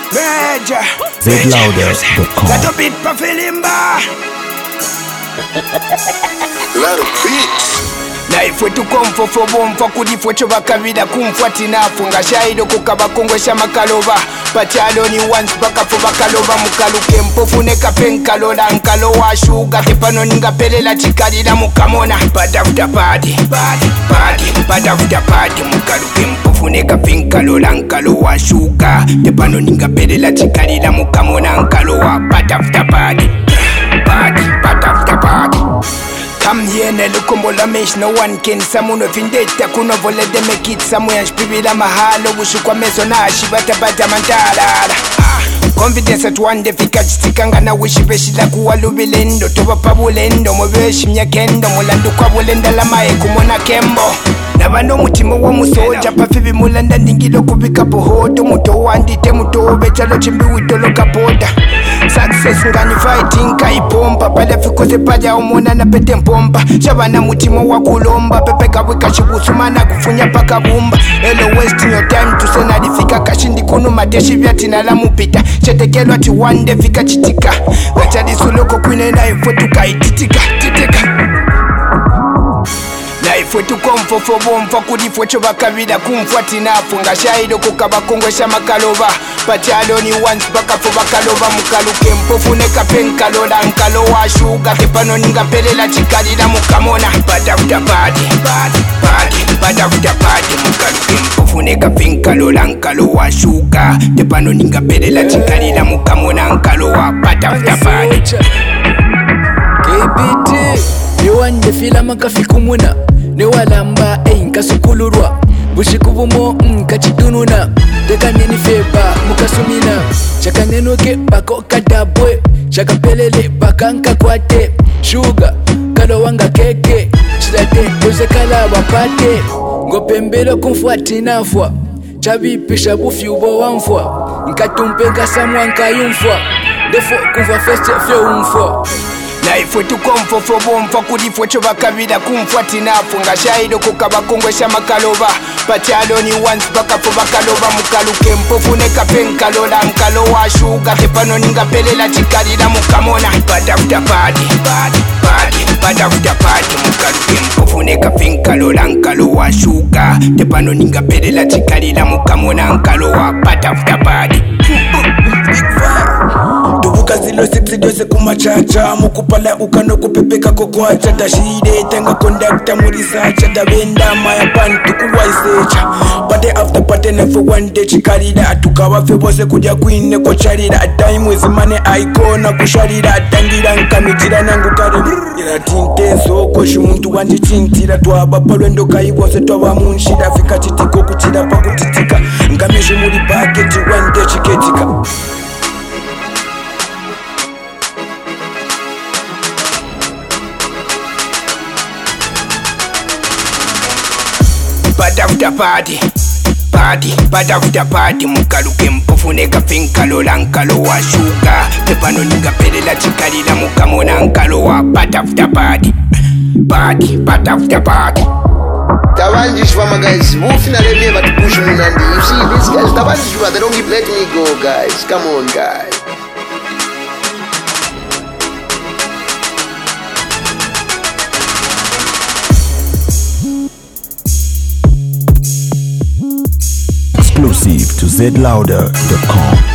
Major ZLouder.com. That a bit for Filimba. Lot of beats. Na ifwe tukomfo bomfa kudifwe chobakabida kumfwati nafu ngashaido kukabakongwesha makaloba pachaloni once bakafo bakaloba mukaluke mpofuneka penkalola nkalo wa shuga tepano ningapelela chikalila mukamona padafuta padi padafuta padi mukaluke mpofuneka penkalola nkalo wa shuga tepano ningapelela chikalila mukamona nkalo wa padafuta padi padafuta padi. Come here na lukombola mesh no one can samuno vindeta kuno vole de make it somewhere spibila mahalo bushukwa meso na shibata bata mantalala confidence at one day fika chitikanga na wishibeshila kuwa lubilendo toba pabulendo mobeshi myakendo mulandu kwa bulenda la mae kumona kembo nabano mutima wa musoja pafibi mulanda ndingilo kubika pohoto muto wandite muto betalo chimbi witolo kapoda success ngani fighting kaipomba pala fikose paja umona na pete mpomba shabana mutima wa kulomba pepe kabwika shibusumana kufunya paka bumba hello wasting your time to sena difika kashindi kunu mateshi vyatina la mupita chetekelwa ti one day fika chitika wachadi suloko kwine na ifo tukaititika na ifwe tukomfo bomfa kudifwe chobakabida kumfwati nafu ngashaido kukabakongwesha makaloba pachaloni once bakafo bakaloba mukaluke mpofuneka penkalola nkalo wa shuga tepano ningapelela chikalila mukamona padafuta padi padafuta padi mukaluke mpofuneka penkalola nkalo wa shuga tepano ningapelela chikalila mukamona nkalo wa padafuta padi. KBT yowande fila makafikumuna newalamba nkasukulurwa bushikubumo nkachidununa tekanyeni feba mukasumina chakanenoke bako kadabwe chakapelele bakanka kwate shuga kalowanga keke chidate ozekala wapate ngopembelo kumfwati nafwa chabipisha bufyubo wamfwa nkatumpeka samwa nkayumfwa defo kumfwa feste umfwa na ifwe tukomfo bomfa kudifwe chobakabida kumfwati nafu ngashaido kukabakongwesha makaloba pachaloni once bakafo bakaloba mukaluke mpofuneka penkalola nkalo wa shuga tepano ningapelela chikalila mukamona padafuta padi padafuta padi mukaluke mpofuneka penkalola nkalo wa shuga tepano ningapelela chikalila mukamona nkalo wa padafuta padi. Kazilo sipsidose kumachacha mukupala ukano kupepeka kokwacha tashide tenga conductor murisacha tabenda maya pantu kuwaisecha pate after pate na for one day chikalida tukawa febose kuja kwine ko charida time with money icona kusharida tangira nkamijira nangu kare ira tinteso ko shumuntu wanje chintira twaba palwendo kaibose twaba munshida fika chitiko kuchira pakutitika ngamishe muri package one day chiketika. padafuta padi mukaluke mpofuneka penkalola nkalo wa shuga tepano ningapelela chikalila mukamona nkalo wa padafuta padi padafuta padi. Tabanjishwa guys, who finally never to push me Nandi. You see these guys, Tabanjishwa, they don't keep letting me go guys. Come on guys. Exclusive to ZLouder.com.